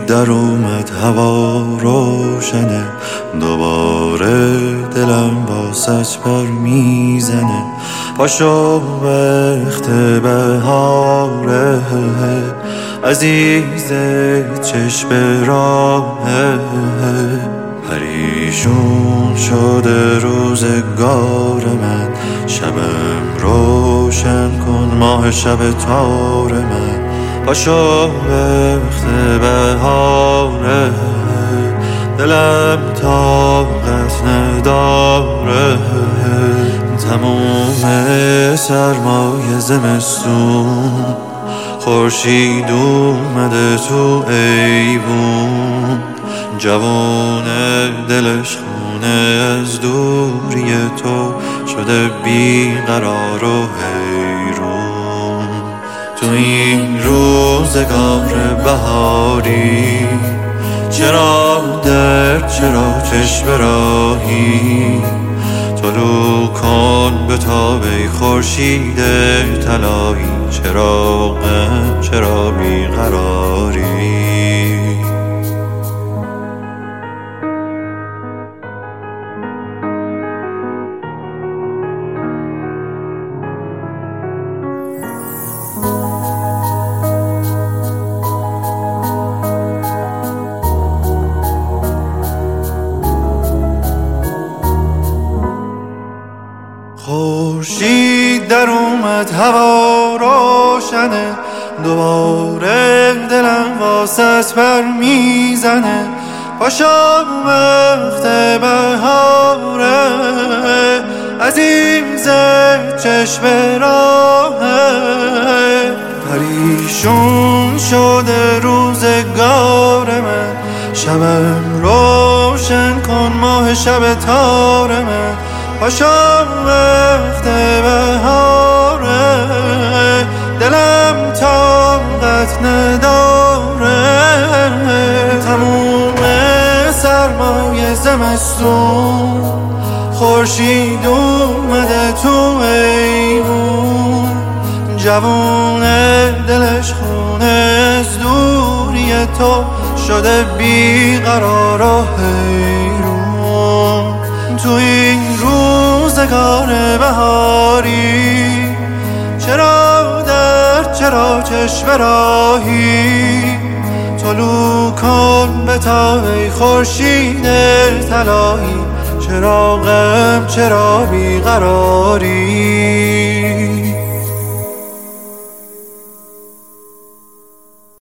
در اومد هوا روشنه، دوباره دلم واسط پر میزنه. پاشو وقت بهاره، عزیز چشم راهه. پریشون شده روزگار من، شبم روشن کن ماه شب تار من. پاشو وقت بهاره، دلم طاقت نداره. تموم سرمای زمستون، خورشید اومده تو ایوون. جوونه دلش خونه از دوری تو، شده بیقرار و حیرون. تو این روزگار بهاری، چرا درد چرا چشم راهی. طلوع کن به تاب ای خورشید طلایی، چرا غم چرا بیقراری. خورشید در اومد هوا روشنه، دوباره دلم واسط پر میزنه. پاشو وقت بهاره، عزیز چشم راهه. پریشون شده روزگار من، شبم روشن کن ماه شب تار من. پاشو وقت بهاره، دلم طاقت نداره. تموم سرمای زمستون، خورشید اومده تو ایوون. جوون دلش خونه از دوری تو، شده بیقرار و حیرون. تو این روزگار بهاری، چرا درد چرا چشم راهی. طلوع کن به تاب ای خورشید طلایی، چرا غم چرا بیقراری.